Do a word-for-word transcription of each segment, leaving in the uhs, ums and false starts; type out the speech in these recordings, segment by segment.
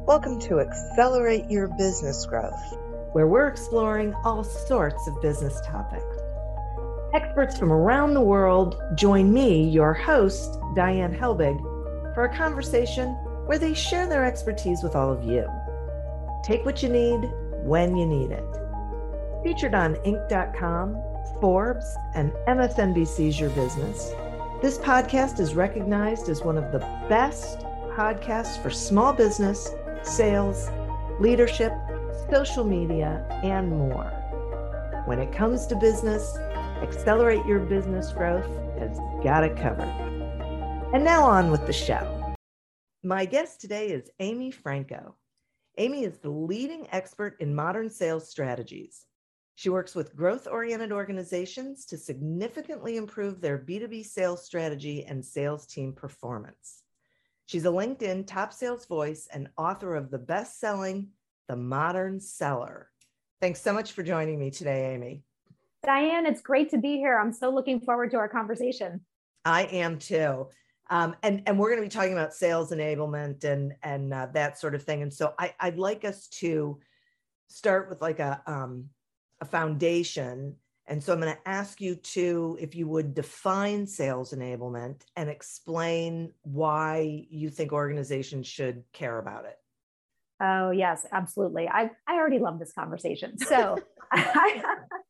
Welcome to Accelerate Your Business Growth, where we're exploring all sorts of business topics. Experts from around the world join me, your host, Diane Helbig, for a conversation where they share their expertise with all of you. Take what you need when you need it. Featured on Inc dot com, Forbes, and M S N B C's Your Business, this podcast is recognized as one of the best podcasts for small business, sales, leadership, social media, and more. When it comes to business, Accelerate Your Business Growth has got it covered. And now on with the show. My guest today is Amy Franco. Amy is the leading expert in modern sales strategies. She works with growth-oriented organizations to significantly improve their B two B sales strategy and sales team performance. She's a LinkedIn top sales voice and author of the best-selling The Modern Seller. Thanks so much for joining me today, Amy. Diane, it's great to be here. I'm so looking forward to our conversation. I am too. Um, and, and we're going to be talking about sales enablement and, and uh, that sort of thing. And so I, I'd like us to start with like a, um, a foundation. And so I'm going to ask you to, if you would define sales enablement and explain why you think organizations should care about it. Oh, yes, absolutely. I, I already love this conversation. So I,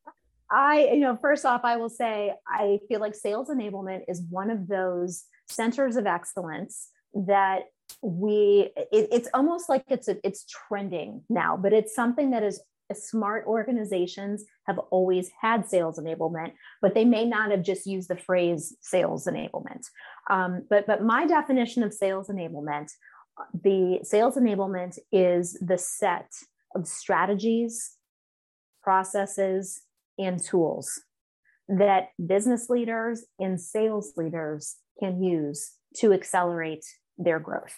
I, you know, first off, I will say, I feel like sales enablement is one of those centers of excellence that we, it, it's almost like it's, a, it's trending now, but it's something that is smart organizations have always had sales enablement, but they may not have just used the phrase sales enablement. Um, but, but my definition of sales enablement, the sales enablement is the set of strategies, processes, and tools that business leaders and sales leaders can use to accelerate their growth.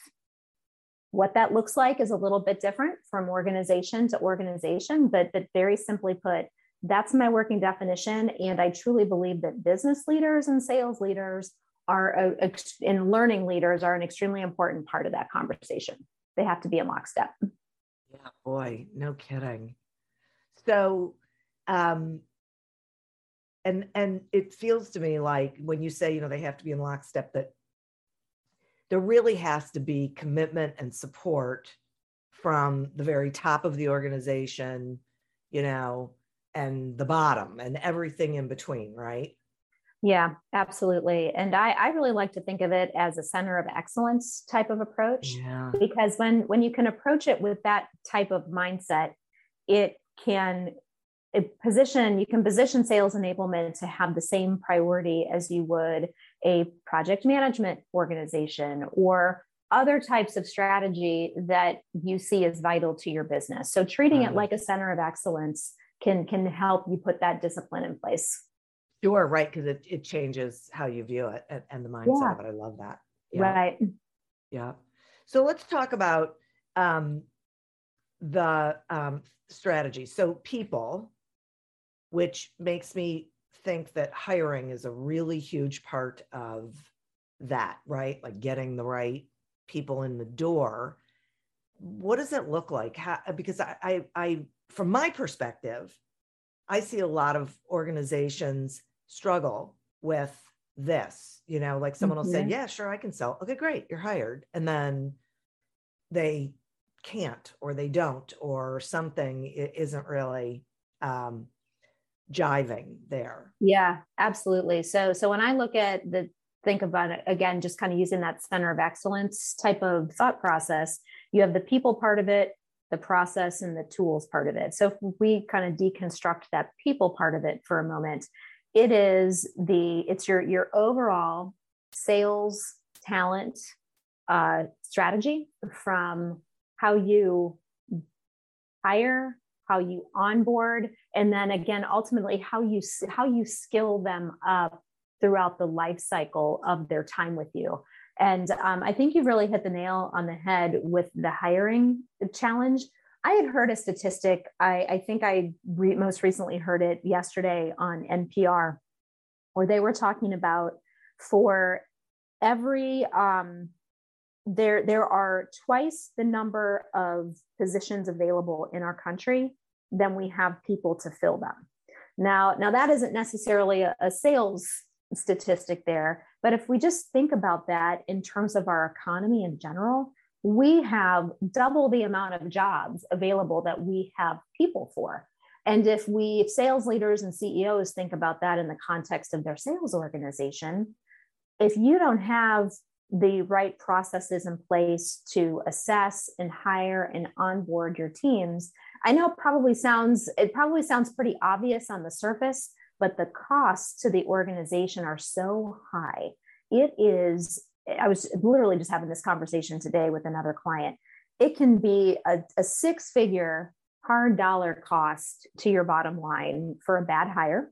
What that looks like is a little bit different from organization to organization, but, but very simply put, that's my working definition. And I truly believe that business leaders and sales leaders are, a, and learning leaders are an extremely important part of that conversation. They have to be in lockstep. Yeah, boy, no kidding. So, um, and, and it feels to me like when you say, you know, they have to be in lockstep, that there really has to be commitment and support from the very top of the organization, you know, and the bottom and everything in between, right? Yeah, absolutely. And I, I really like to think of it as a center of excellence type of approach, yeah. because when, when you can approach it with that type of mindset, it can it position, you can position sales enablement to have the same priority as you would a project management organization or other types of strategy that you see as vital to your business. So treating Right. it like a center of excellence can, can help you put that discipline in place. Sure, right, because it, it changes how you view it and, and the mindset Yeah. of it. I love that. Yeah. Right. Yeah. So let's talk about um, the um, strategy. So people, which makes me think that hiring is a really huge part of that, right? Like getting the right people in the door. What does it look like? How, because I, I, I, from my perspective, I see a lot of organizations struggle with this, you know, like someone will say, Mhm. yeah, sure, I can sell. Okay, great. You're hired. And then they can't, or they don't, or something isn't really, um, jiving there. Yeah, absolutely. So, so when I look at the, think about it again, just kind of using that center of excellence type of thought process, you have the people part of it, the process, and the tools part of it. So if we kind of deconstruct that people part of it for a moment, it is the, it's your, your overall sales talent uh, strategy, from how you hire, how you onboard, and then again, ultimately how you how you skill them up throughout the life cycle of their time with you. And um, I think you've really hit the nail on the head with the hiring challenge. I had heard a statistic. I, I think I re- most recently heard it yesterday on N P R, where they were talking about for every um, there, there are twice the number of positions available in our country than we have people to fill them. Now, now that isn't necessarily a, a sales statistic there, but if we just think about that in terms of our economy in general, we have double the amount of jobs available that we have people for. And if we, if sales leaders and C E Os think about that in the context of their sales organization, if you don't have the right processes in place to assess and hire and onboard your teams, I know it probably sounds, it probably sounds pretty obvious on the surface, but the costs to the organization are so high. It is, I was literally just having this conversation today with another client. It can be a, a six figure hard dollar cost to your bottom line for a bad hire.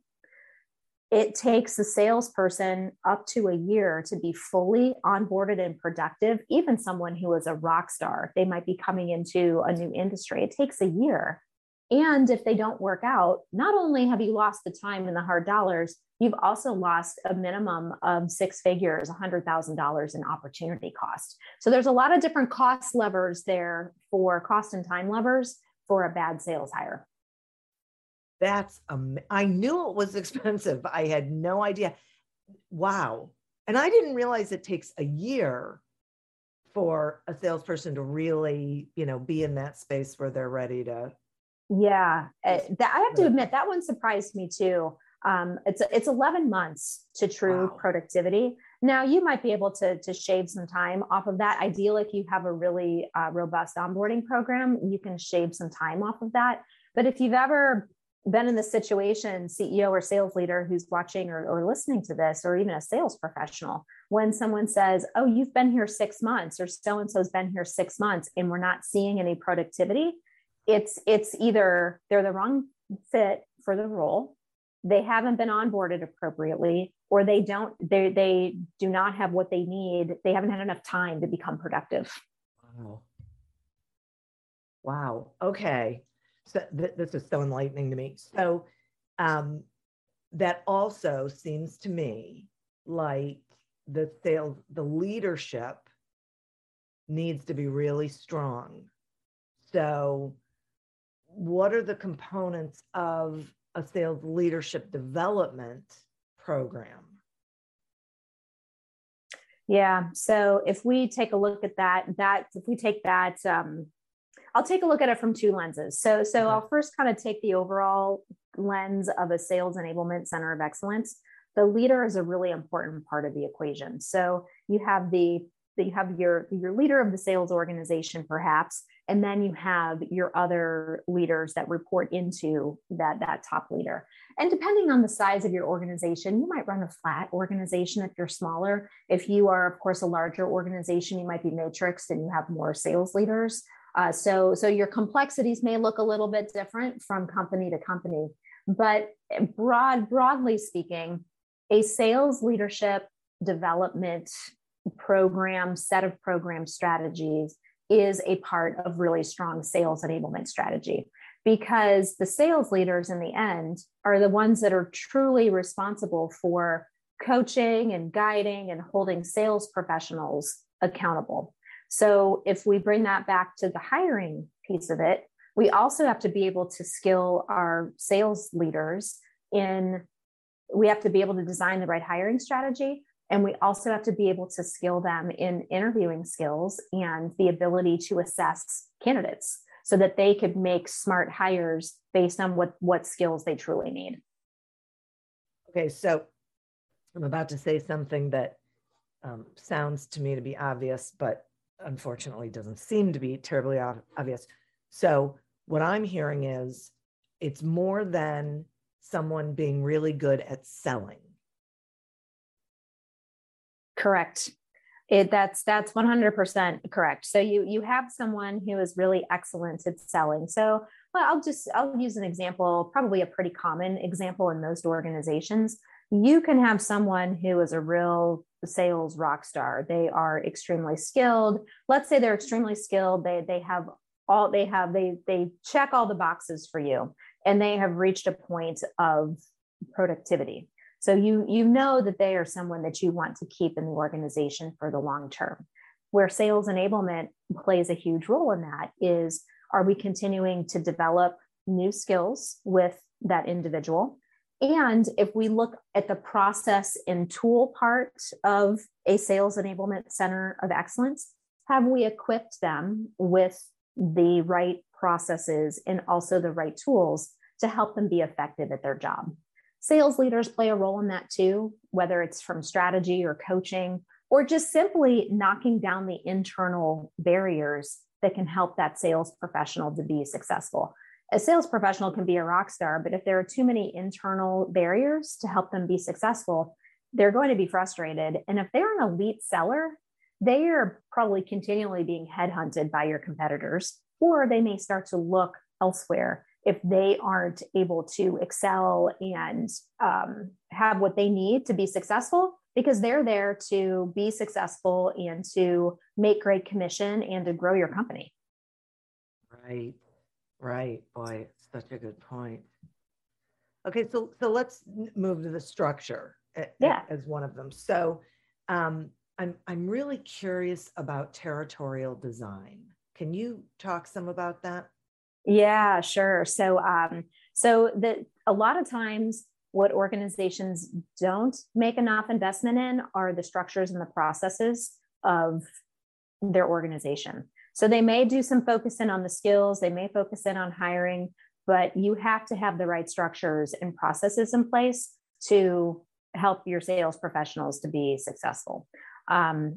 It takes a salesperson up to a year to be fully onboarded and productive. Even someone who is a rock star, they might be coming into a new industry. It takes a year. And if they don't work out, not only have you lost the time and the hard dollars, you've also lost a minimum of six figures, one hundred thousand dollars in opportunity cost. So there's a lot of different cost levers there for cost and time levers for a bad sales hire. That's, um, I knew it was expensive. I had no idea. Wow. And I didn't realize it takes a year for a salesperson to really, you know, be in that space where they're ready to. Yeah. Uh, that, I have to admit, that one surprised me too. Um, it's, it's eleven months to true wow. productivity. Now you might be able to, to shave some time off of that. Ideal if you have a really uh, robust onboarding program, you can shave some time off of that. But if you've ever been in the situation, C E O or sales leader who's watching or, or listening to this, or even a sales professional, when someone says, oh, you've been here six months or so-and-so's been here six months and we're not seeing any productivity, it's, it's either they're the wrong fit for the role, they haven't been onboarded appropriately, or they don't, they, they do not have what they need. They haven't had enough time to become productive. Wow. Wow. Okay. So th- this is so enlightening to me. So um, that also seems to me like the sales, the leadership needs to be really strong. So what are the components of a sales leadership development program? Yeah. So if we take a look at that, that if we take that, um, I'll take a look at it from two lenses. So, so okay. I'll first kind of take the overall lens of a sales enablement center of excellence. The leader is a really important part of the equation. So you have the, you have your, your leader of the sales organization, perhaps, and then you have your other leaders that report into that, that top leader. And depending on the size of your organization, you might run a flat organization if you're smaller. If you are, of course, a larger organization, you might be matrixed and you have more sales leaders. Uh, so, so your complexities may look a little bit different from company to company, but broad, broadly speaking, a sales leadership development program, set of program strategies is a part of really strong sales enablement strategy, because the sales leaders in the end are the ones that are truly responsible for coaching and guiding and holding sales professionals accountable. So if we bring that back to the hiring piece of it, we also have to be able to skill our sales leaders in, we have to be able to design the right hiring strategy. And we also have to be able to skill them in interviewing skills and the ability to assess candidates so that they could make smart hires based on what, what skills they truly need. Okay, so I'm about to say something that um, sounds to me to be obvious, but unfortunately doesn't seem to be terribly obvious. So what I'm hearing is it's more than someone being really good at selling. Correct. It, that's that's one hundred percent correct. So you you have someone who is really excellent at selling. So well, I'll just I'll use an example, probably a pretty common example in most organizations. You can have someone who is a real sales rock star. They are extremely skilled. Let's say they're extremely skilled. They they have all they have they they check all the boxes for you, and they have reached a point of productivity. So you, you know that they are someone that you want to keep in the organization for the long term. where sales enablement plays a huge role in that is, are we continuing to develop new skills with that individual? And if we look at the process and tool part of a sales enablement center of excellence, have we equipped them with the right processes and also the right tools to help them be effective at their job? Sales leaders play a role in that too, whether it's from strategy or coaching, or just simply knocking down the internal barriers that can help that sales professional to be successful. A sales professional can be a rock star, but if there are too many internal barriers to help them be successful, they're going to be frustrated. And if they're an elite seller, they are probably continually being headhunted by your competitors, or they may start to look elsewhere if they aren't able to excel and um, have what they need to be successful, because they're there to be successful and to make great commission and to grow your company. Right, right. Boy, it's such a good point. Okay, so so let's move to the structure yeah. as one of them. So um, I'm I'm really curious about territorial design. Can you talk some about that? Yeah, sure. So, um, so the a lot of times, what organizations don't make enough investment in are the structures and the processes of their organization. So they may do some focusing on the skills, they may focus in on hiring, but you have to have the right structures and processes in place to help your sales professionals to be successful. Um,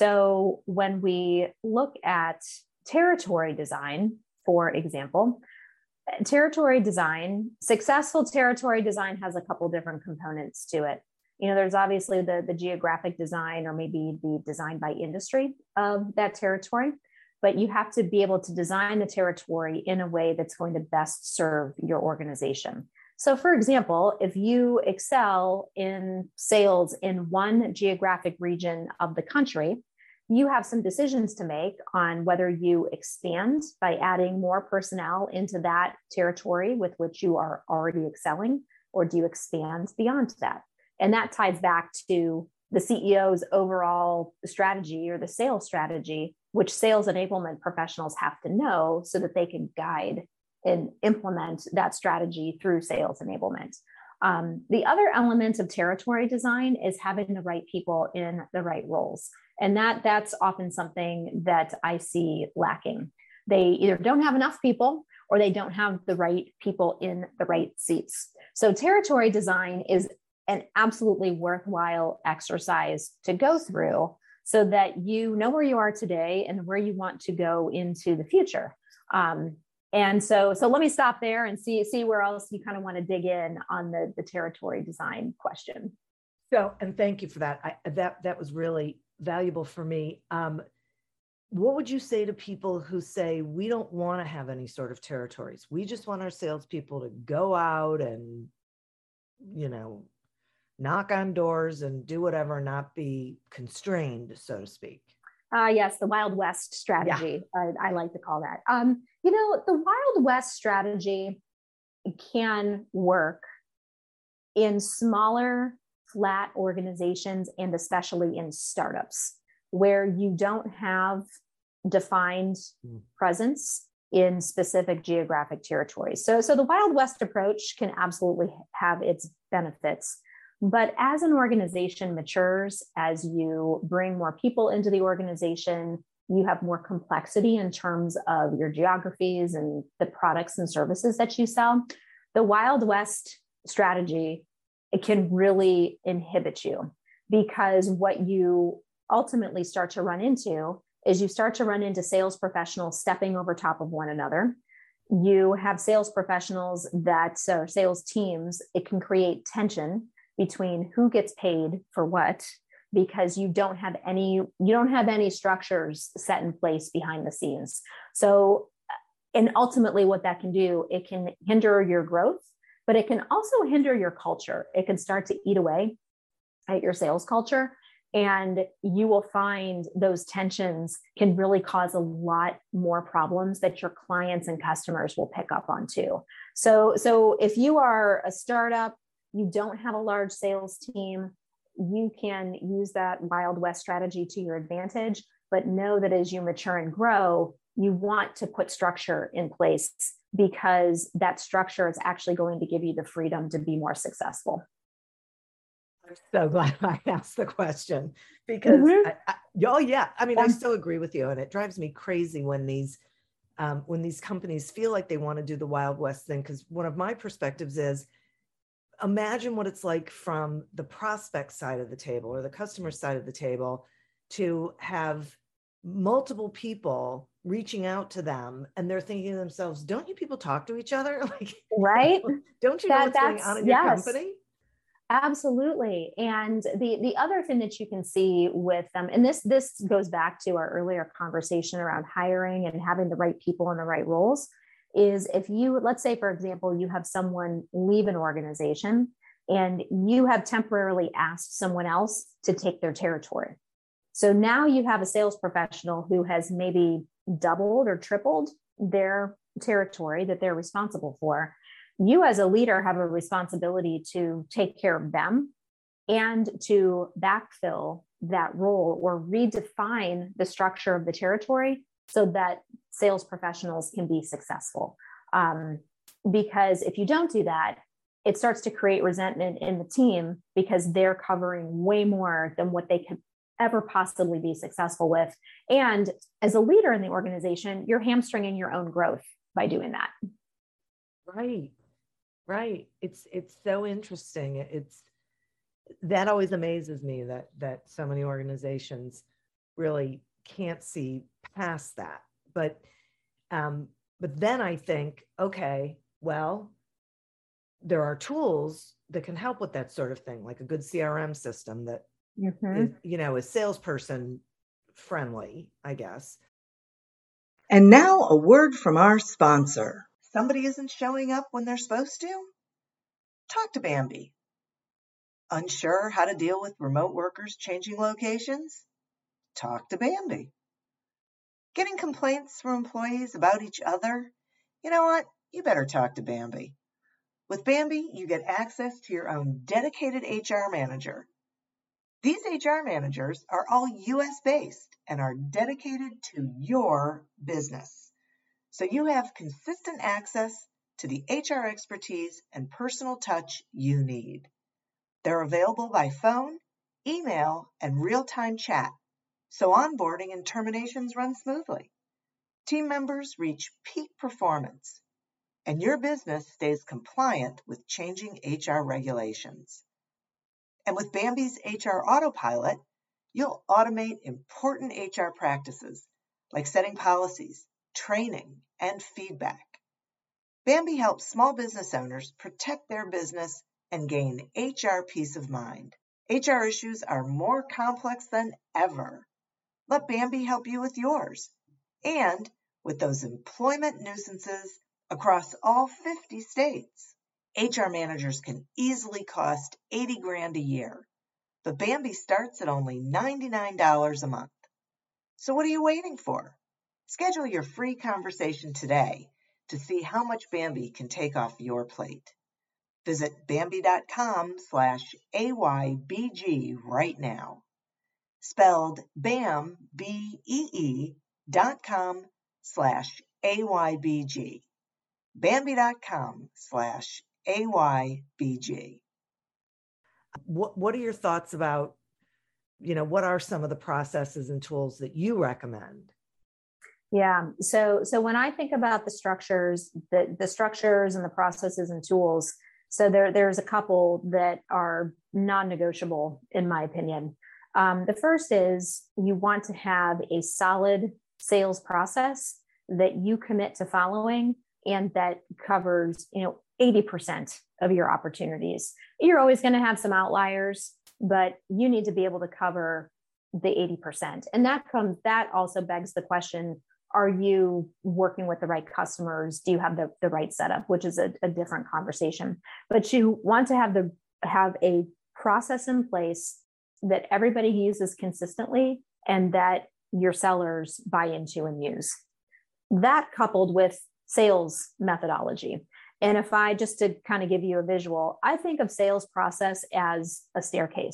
so when we look at territory design, for example, territory design, successful territory design has a couple different components to it. You know, there's obviously the, the geographic design or maybe the design by industry of that territory, but you have to be able to design the territory in a way that's going to best serve your organization. So for example, if you excel in sales in one geographic region of the country, you have some decisions to make on whether you expand by adding more personnel into that territory with which you are already excelling, or do you expand beyond that? And that ties back to the C E O's overall strategy or the sales strategy, which sales enablement professionals have to know so that they can guide and implement that strategy through sales enablement. Um, the other element of territory design is having the right people in the right roles. And that that's often something that I see lacking. They either don't have enough people or they don't have the right people in the right seats. So territory design is an absolutely worthwhile exercise to go through so that you know where you are today and where you want to go into the future. Um, and so, so let me stop there and see, see where else you kind of want to dig in on the, the territory design question. So, and thank you for that. I, that, that was really valuable for me. Um, what would you say to people who say, we don't want to have any sort of territories? We just want our salespeople to go out and, you know, knock on doors and do whatever, not be constrained, so to speak. Uh, yes, the Wild West strategy, yeah. I, I like to call that. Um, you know, the Wild West strategy can work in smaller, flat organizations and especially in startups where you don't have defined mm. presence in specific geographic territories. So, so the Wild West approach can absolutely have its benefits. But as an organization matures, as you bring more people into the organization, you have more complexity in terms of your geographies and the products and services that you sell. The Wild West strategy, it can really inhibit you because what you ultimately start to run into is you start to run into sales professionals stepping over top of one another. You have sales professionals that are sales teams. It can create tension between who gets paid for what, because you don't have any, you don't have any structures set in place behind the scenes. So, and ultimately what that can do, it can hinder your growth, but it can also hinder your culture. It can start to eat away at your sales culture. And you will find those tensions can really cause a lot more problems that your clients and customers will pick up on too. So, so if you are a startup, you don't have a large sales team, you can use that Wild West strategy to your advantage. but know that as you mature and grow, you want to put structure in place because that structure is actually going to give you the freedom to be more successful. I'm so glad I asked the question because, mm-hmm. I, I, oh yeah, I mean, yeah. I so agree with you. And it drives me crazy when these, um, when these companies feel like they want to do the Wild West thing. Because one of my perspectives is, imagine what it's like from the prospect side of the table or the customer side of the table to have multiple people reaching out to them and they're thinking to themselves, don't you people talk to each other? Like, right? Don't you that, know what's going on in your yes. company? Absolutely. And the, the other thing that you can see with them, and this, this goes back to our earlier conversation around hiring and having the right people in the right roles, is if you, let's say, for example, you have someone leave an organization and you have temporarily asked someone else to take their territory. So now you have a sales professional who has maybe doubled or tripled their territory that they're responsible for. You as a leader have a responsibility to take care of them and to backfill that role or redefine the structure of the territory so that sales professionals can be successful. Um, because if you don't do that, it starts to create resentment in the team because they're covering way more than what they could ever possibly be successful with. And as a leader in the organization, you're hamstringing your own growth by doing that. Right. Right. It's, it's so interesting. It's, that always amazes me that, that so many organizations really can't see past that. But, um, but then I think, okay, well, there are tools that can help with that sort of thing, like a good C R M system that, mm-hmm. is, you know, is salesperson friendly, I guess. And now a word from our sponsor. Somebody isn't showing up when they're supposed to? Talk to Bambee. Unsure how to deal with remote workers changing locations? Talk to Bambee. Getting complaints from employees about each other? You know what? You better talk to Bambee. With Bambee, you get access to your own dedicated H R manager. These H R managers are all U S based and are dedicated to your business. So you have consistent access to the H R expertise and personal touch you need. They're available by phone, email, and real-time chat, so onboarding and terminations run smoothly. Team members reach peak performance, and your business stays compliant with changing H R regulations. And with Bambee's H R Autopilot, you'll automate important H R practices like setting policies, training, and feedback. Bambee helps small business owners protect their business and gain H R peace of mind. H R issues are more complex than ever. Let Bambee help you with yours. And with those employment nuisances across all fifty states, H R managers can easily cost eighty grand a year, but Bambee starts at only ninety-nine dollars a month. So what are you waiting for? Schedule your free conversation today to see how much Bambee can take off your plate. Visit Bambee.com slash AYBG right now. Spelled BAM, B E E dot com slash AYBG. Bambee.com slash AYBG. What, what are your thoughts about, you know, what are some of the processes and tools that you recommend? Yeah. So, so when I think about the structures, the, the structures and the processes and tools, so there, there's a couple that are non-negotiable in my opinion. Um, the first is you want to have a solid sales process that you commit to following and that covers, you know, eighty percent of your opportunities. You're always going to have some outliers, but you need to be able to cover the eighty percent. And that comes, that also begs the question, are you working with the right customers? Do you have the, the right setup, which is a, a different conversation, but you want to have the, have a process in place that everybody uses consistently and that your sellers buy into and use. That coupled with sales methodology. And if I, just to kind of give you a visual, I think of sales process as a staircase.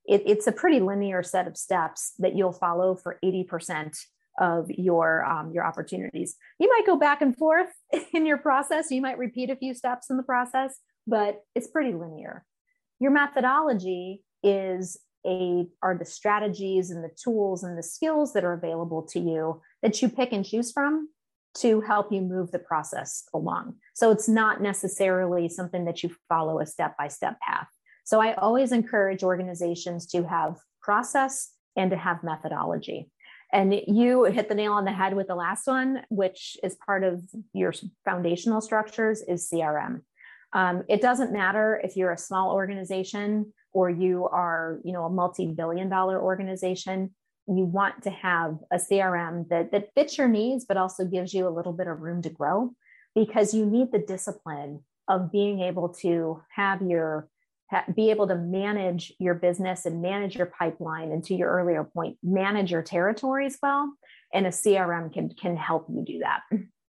it, it's a pretty linear set of steps that you'll follow for eighty percent of your um, your opportunities. You might go back and forth in your process. You might repeat a few steps in the process, but it's pretty linear. Your methodology is a are the strategies and the tools and the skills that are available to you that you pick and choose from to help you move the process along. So it's not necessarily something that you follow a step-by-step path. So I always encourage organizations to have process and to have methodology. And you hit the nail on the head with the last one, which is part of your foundational structures, is C R M. Um, it doesn't matter if you're a small organization or you are, you know, a multi-billion dollar organization. You want to have a C R M that, that fits your needs, but also gives you a little bit of room to grow, because you need the discipline of being able to have your be able to manage your business and manage your pipeline. And to your earlier point, manage your territory as well. And a C R M can, can help you do that.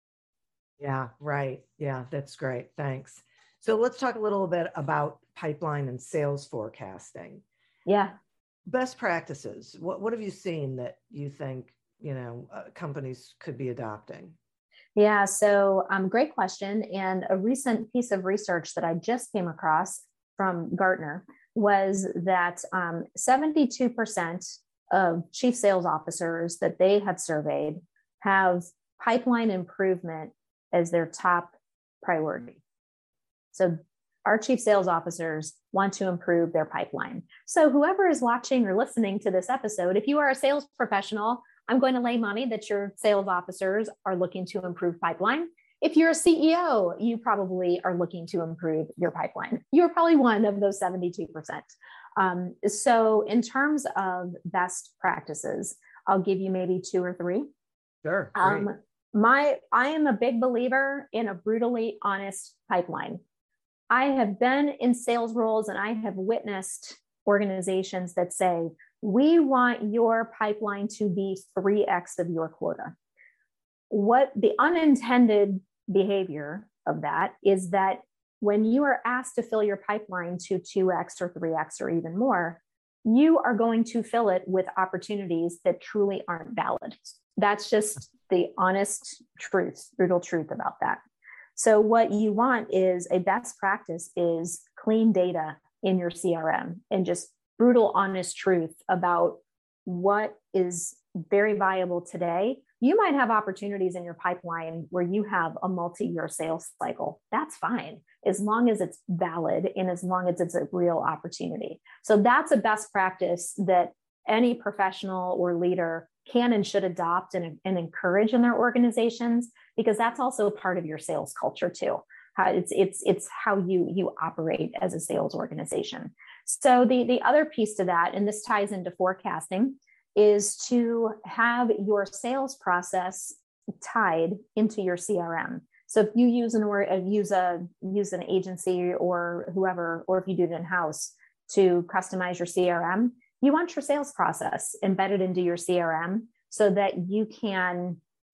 Yeah, right. Yeah, that's great. Thanks. So let's talk a little bit about pipeline and sales forecasting. Yeah. Best practices. What, what have you seen that you think, you know, uh, companies could be adopting? Yeah. So um, great question. And a recent piece of research that I just came across from Gartner was that um, seventy-two percent of chief sales officers that they have surveyed have pipeline improvement as their top priority. So our chief sales officers want to improve their pipeline. So whoever is watching or listening to this episode, if you are a sales professional, I'm going to lay money that your sales officers are looking to improve pipeline. If you're a C E O, you probably are looking to improve your pipeline. You're probably one of those seventy-two percent. Um, so in terms of best practices, I'll give you maybe two or three. Sure. Um, my, I am a big believer in a brutally honest pipeline. I have been in sales roles and I have witnessed organizations that say, we want your pipeline to be three X of your quota. What the unintended behavior of that is that when you are asked to fill your pipeline to two X or three X or even more, you are going to fill it with opportunities that truly aren't valid. That's just the honest truth, brutal truth about that. So what you want is a best practice is clean data in your C R M and just brutal, honest truth about what is very viable today. You might have opportunities in your pipeline where you have a multi-year sales cycle. That's fine, as long as it's valid and as long as it's a real opportunity. So that's a best practice that any professional or leader can and should adopt and, and encourage in their organizations, because that's also part of your sales culture too. How it's it's it's how you you operate as a sales organization. So the the other piece to that, and this ties into forecasting, is to have your sales process tied into your C R M. So if you use an or use a use an agency or whoever, or if you do it in-house to customize your C R M, you want your sales process embedded into your C R M so that you can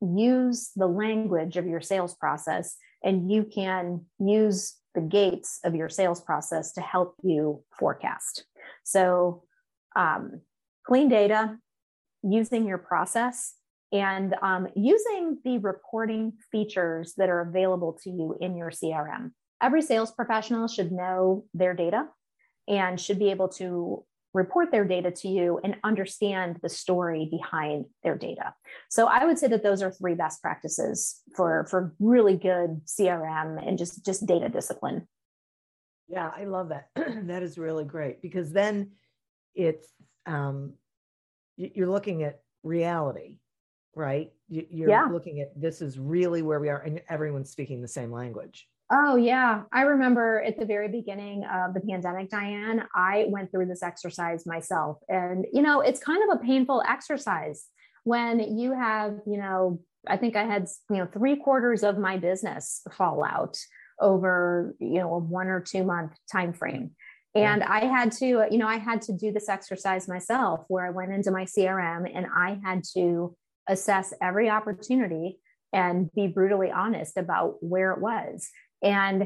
use the language of your sales process and you can use the gates of your sales process to help you forecast. So um, clean data, using your process, and um, using the reporting features that are available to you in your C R M. Every sales professional should know their data and should be able to report their data to you and understand the story behind their data. So I would say that those are three best practices for, for really good C R M and just, just data discipline. Yeah, I love that. That is really great, because then it's, um, you're looking at reality, right? You're yeah. looking at, this is really where we are, and everyone's speaking the same language. Oh, yeah. I remember at the very beginning of the pandemic, Diane, I went through this exercise myself. And, you know, it's kind of a painful exercise when you have, you know, I think I had, you know, three quarters of my business fall out over, you know, a one or two month time frame. And yeah. I had to, you know, I had to do this exercise myself where I went into my C R M and I had to assess every opportunity and be brutally honest about where it was. And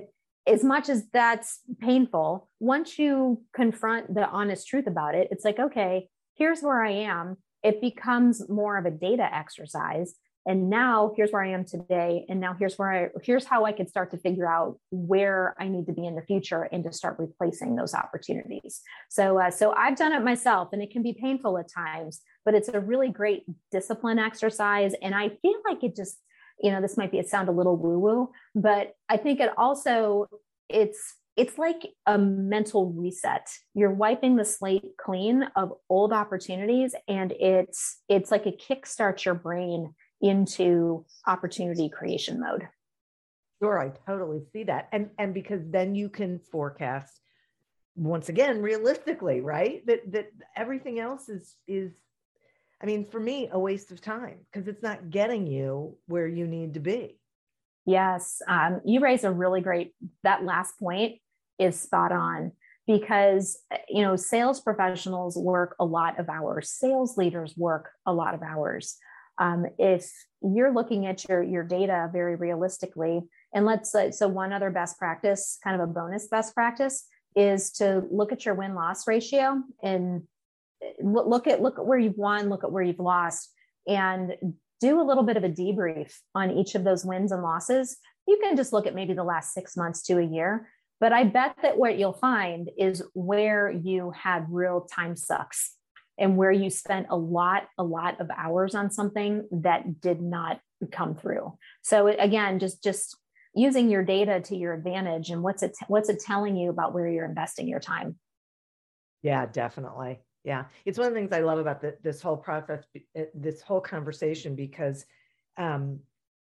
as much as that's painful, once you confront the honest truth about it, it's like, okay, here's where I am. It becomes more of a data exercise. And now here's where I am today. And now here's where I, here's how I could start to figure out where I need to be in the future and to start replacing those opportunities. So, uh, so I've done it myself, and it can be painful at times, but it's a really great discipline exercise. And I feel like it just, you know, this might be, it sound a little woo woo, but I think it also, it's, it's like a mental reset. You're wiping the slate clean of old opportunities. And it's, it's like a kickstart your brain into opportunity creation mode. Sure, I totally see that. And and because then you can forecast, once again, realistically, right? That that everything else is is I mean, for me, a waste of time, because it's not getting you where you need to be. Yes, um, you raise a really great, that last point is spot on, because, you know, sales professionals work a lot of hours. Sales leaders work a lot of hours. Um, if you're looking at your, your data very realistically, and let's say, so one other best practice, kind of a bonus best practice, is to look at your win-loss ratio and look at, look at where you've won, look at where you've lost, and do a little bit of a debrief on each of those wins and losses. You can just look at maybe the last six months to a year, but I bet that what you'll find is where you had real time sucks, and where you spent a lot, a lot of hours on something that did not come through. So again, just, just using your data to your advantage, and what's it, what's it telling you about where you're investing your time? Yeah, definitely. Yeah. It's one of the things I love about the, this whole process, this whole conversation, because um,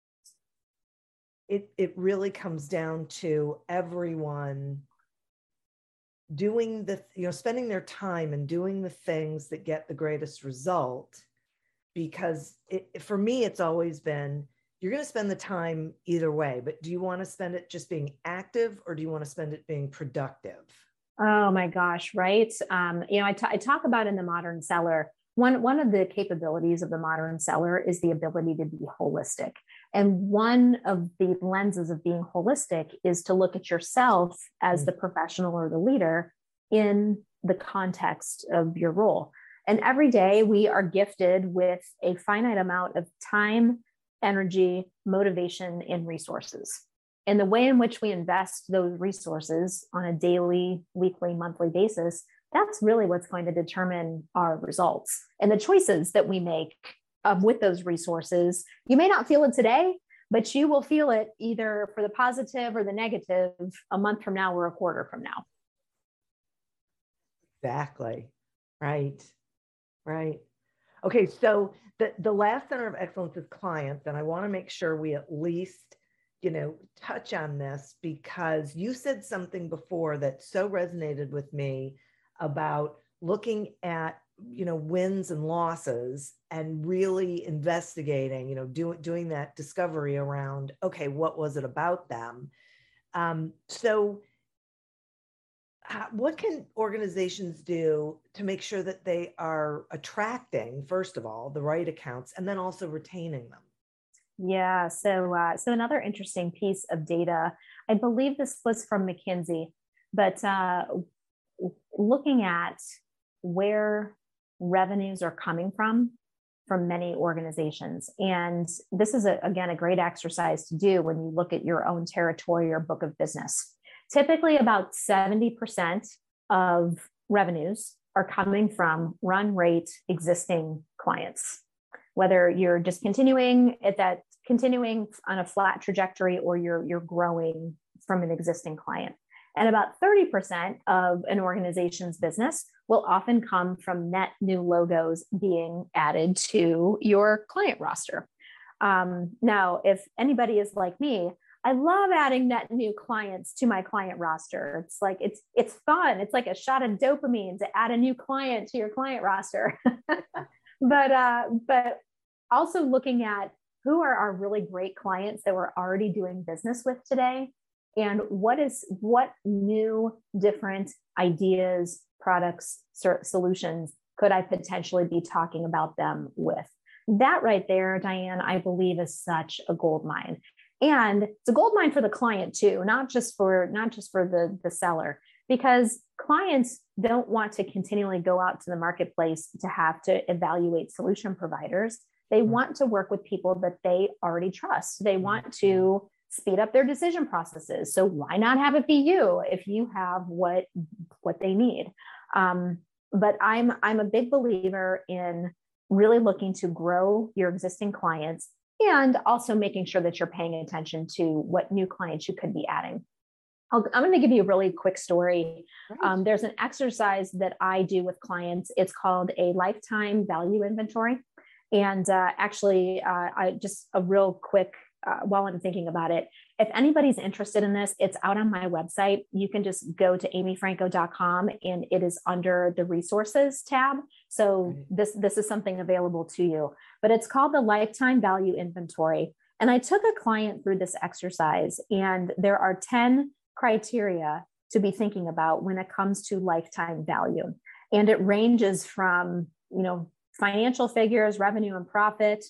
it, it really comes down to everyone doing the, you know, spending their time and doing the things that get the greatest result. Because it, for me, it's always been, you're going to spend the time either way, but do you want to spend it just being active, or do you want to spend it being productive? Oh my gosh, right. Um, you know, I, t- I talk about in the Modern Seller, one, one of the capabilities of the Modern Seller is the ability to be holistic. And one of the lenses of being holistic is to look at yourself as mm-hmm. the professional or the leader in the context of your role. And every day we are gifted with a finite amount of time, energy, motivation, and resources. And the way in which we invest those resources on a daily, weekly, monthly basis, that's really what's going to determine our results. And the choices that we make um, with those resources, you may not feel it today, but you will feel it either for the positive or the negative a month from now or a quarter from now. Exactly. Right. Right. Okay. So the, the last center of excellence is clients. And I want to make sure we at least, you know, touch on this, because you said something before that so resonated with me about looking at, you know, wins and losses and really investigating, you know, do, doing that discovery around, okay, what was it about them? Um, so uh, what can organizations do to make sure that they are attracting, first of all, the right accounts, and then also retaining them? Yeah. So, uh, so another interesting piece of data, I believe this was from McKinsey, but uh, looking at where revenues are coming from, from many organizations. And this is, a, again, a great exercise to do when you look at your own territory or book of business. Typically about seventy percent of revenues are coming from run rate existing clients. Whether you're just continuing at that, continuing on a flat trajectory, or you're, you're growing from an existing client. And about thirty percent of an organization's business will often come from net new logos being added to your client roster. Um, now, if anybody is like me, I love adding net new clients to my client roster. It's like, it's, it's fun. It's like a shot of dopamine to add a new client to your client roster. But, uh, but also looking at who are our really great clients that we're already doing business with today, and what is, what new different ideas, products, solutions could I potentially be talking about them with? That right there, Diane, I believe is such a gold mine. And it's a gold mine for the client too, not just for not just for the, the seller, because clients don't want to continually go out to the marketplace to have to evaluate solution providers. They want to work with people that they already trust. They want to speed up their decision processes. So why not have it be you if you have what, what they need? Um, but I'm, I'm a big believer in really looking to grow your existing clients and also making sure that you're paying attention to what new clients you could be adding. I'll, I'm going to give you a really quick story. Um, there's an exercise that I do with clients. It's called a lifetime value inventory. And uh, actually, uh, I just a real quick, uh, while I'm thinking about it, if anybody's interested in this, it's out on my website. You can just go to amy franco dot com and it is under the resources tab. So right. this, this is something available to you, but it's called the Lifetime Value Inventory. And I took a client through this exercise, and there are ten criteria to be thinking about when it comes to lifetime value. And it ranges from, you know, financial figures, revenue and profit,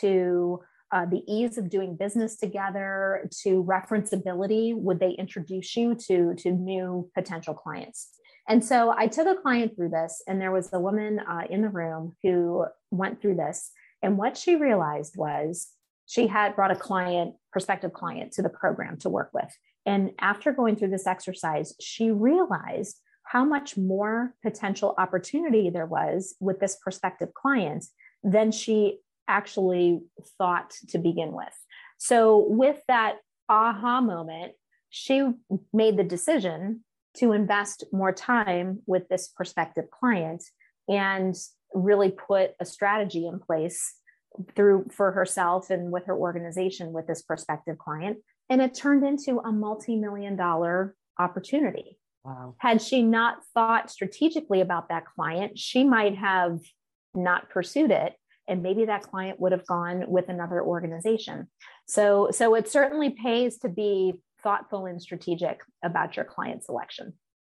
to uh, the ease of doing business together, to referenceability. Would they introduce you to, to new potential clients? And so I took a client through this, and there was a woman uh, in the room who went through this. And what she realized was she had brought a client, prospective client, to the program to work with. And after going through this exercise, she realized how much more potential opportunity there was with this prospective client than she actually thought to begin with. So with that aha moment, she made the decision to invest more time with this prospective client and really put a strategy in place through for herself and with her organization with this prospective client. And it turned into a multi-million dollar opportunity. Wow. Had she not thought strategically about that client, she might have not pursued it. And maybe that client would have gone with another organization. So, so it certainly pays to be thoughtful and strategic about your client selection.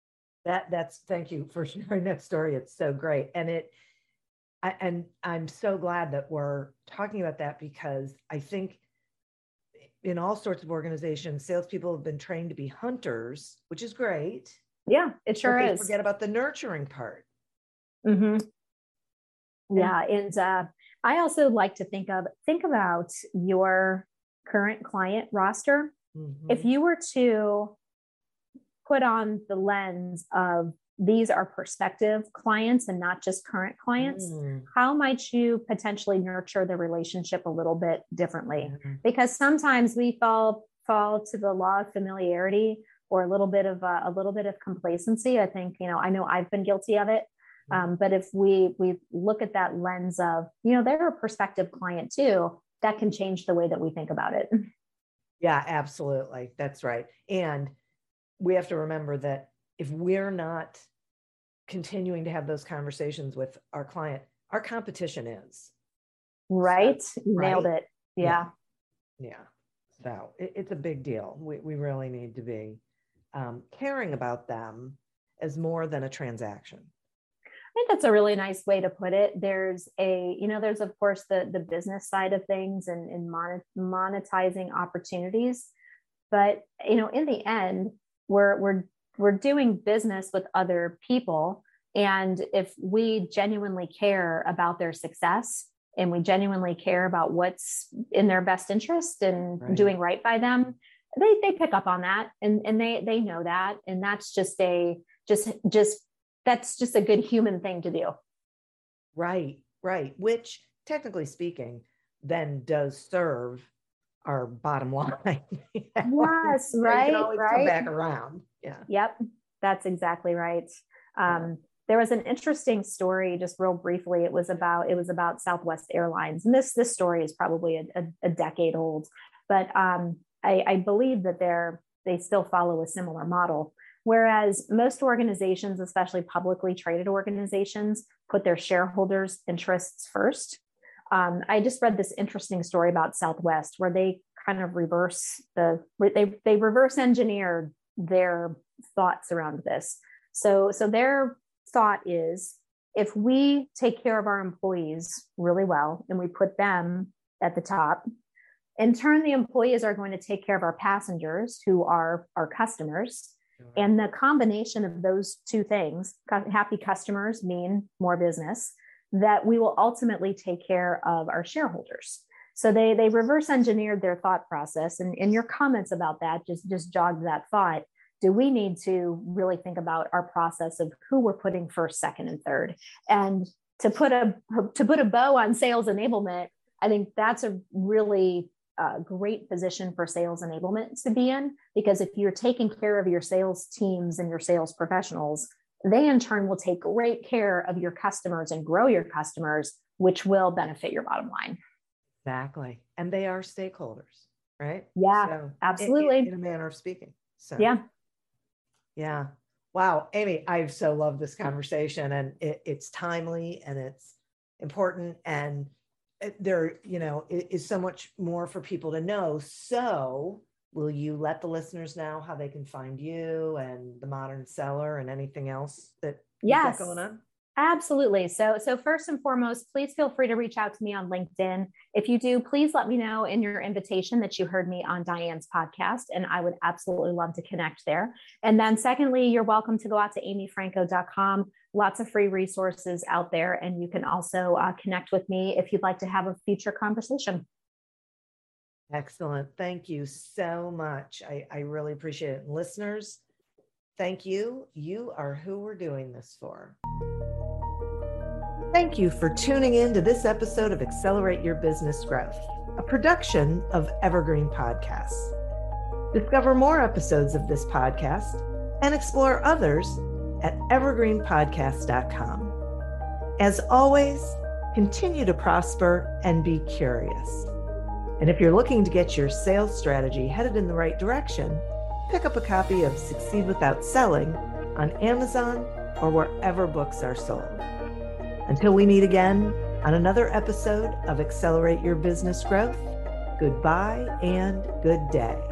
That that's, thank you for sharing that story. It's so great. And it, I, and I'm so glad that we're talking about that, because I think in all sorts of organizations, salespeople have been trained to be hunters, which is great. Yeah, it sure but they is. Forget about the nurturing part. Mm-hmm. Yeah, and uh, I also like to think of think about your current client roster. Mm-hmm. If you were to put on the lens of these are prospective clients and not just current clients, mm. how might you potentially nurture the relationship a little bit differently? Mm-hmm. Because sometimes we fall fall to the law of familiarity or a little bit of a, a little bit of complacency. I think, you know, I know I've been guilty of it. Mm-hmm. Um, but if we we look at that lens of, you know, they're a prospective client too, that can change the way that we think about it. Yeah, absolutely. That's right. And we have to remember that if we're not continuing to have those conversations with our client, our competition is. Right. So, Nailed right? it. Yeah. Yeah. yeah. So it, it's a big deal. We, we really need to be um, caring about them as more than a transaction. I think that's a really nice way to put it. There's a, you know, there's of course the, the business side of things and, and monetizing opportunities. But, you know, in the end, we're, we're, we're doing business with other people. And if we genuinely care about their success and we genuinely care about what's in their best interest and right. doing right by them, they, they pick up on that and, and they, they know that. And that's just a, just, just, that's just a good human thing to do. Right. Right. Which technically speaking, then does serve our bottom line. Yes, right. You can always right. come back around. Yeah. Yep. That's exactly right. Um, yeah. There was an interesting story, just real briefly. It was about, it was about Southwest Airlines. And this, this story is probably a, a, a decade old, but um, I, I believe that they're, they still follow a similar model. Whereas most organizations, especially publicly traded organizations, put their shareholders' interests first. Um, I just read this interesting story about Southwest where they kind of reverse the, they, they reverse engineered their thoughts around this. So, so their thought is, if we take care of our employees really well and we put them at the top In turn, the employees are going to take care of our passengers, who are our customers. And the combination of those two things, happy customers mean more business, that we will ultimately take care of our shareholders. So they, they reverse engineered their thought process. And in your comments about that, just, just jogged that thought. Do we need to really think about our process of who we're putting first, second, and third? And to put a to put a bow on sales enablement, I think that's a really uh, great position for sales enablement to be in, because if you're taking care of your sales teams and your sales professionals, they in turn will take great care of your customers and grow your customers, which will benefit your bottom line. Exactly. And they are stakeholders, right? Yeah, so absolutely. In, in a manner of speaking. So yeah. Yeah. Wow. Amy, I've so loved this conversation, and it, it's timely and it's important, and there, you know, is so much more for people to know. So will you let the listeners know how they can find you and the Modern Seller and anything else that you've yes. got going on? Absolutely. So, so first and foremost, please feel free to reach out to me on LinkedIn. If you do, please let me know in your invitation that you heard me on Diane's podcast, and I would absolutely love to connect there. And then secondly, you're welcome to go out to amy franco dot com. Lots of free resources out there. And you can also uh, connect with me if you'd like to have a future conversation. Excellent. Thank you so much. I, I really appreciate it. And listeners, thank you. You are who we're doing this for. Thank you for tuning in to this episode of Accelerate Your Business Growth, a production of Evergreen Podcasts. Discover more episodes of this podcast and explore others at evergreen podcast dot com. As always, continue to prosper and be curious. And if you're looking to get your sales strategy headed in the right direction, pick up a copy of Succeed Without Selling on Amazon or wherever books are sold. Until we meet again on another episode of Accelerate Your Business Growth, goodbye and good day.